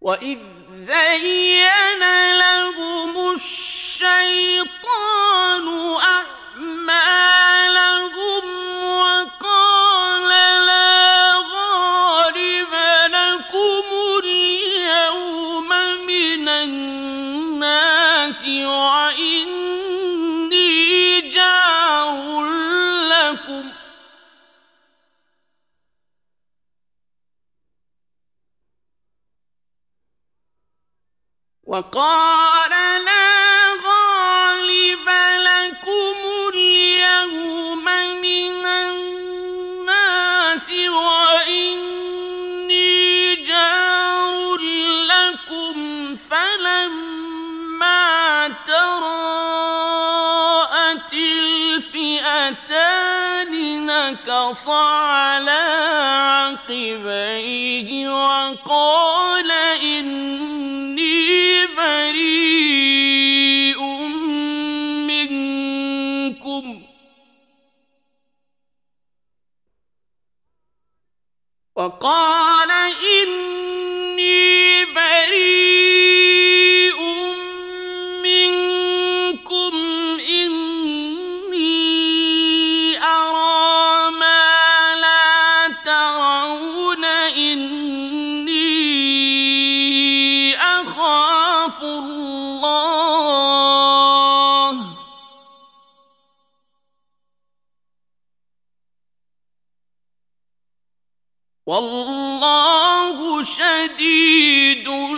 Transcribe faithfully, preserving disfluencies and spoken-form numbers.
وإذ زين لهم الشيطان أعمالهم وقال لا غالب لكم اليوم من الناس وإني جار لكم وقال لا غالب لكم اليوم من الناس وإني جار لكم فلما تراءت الفئتان نكص على عقبيه وقال إني بريء منكم وقال إني بريء منكم إني أرى ما لا ترون إني أخاف الله والله شديد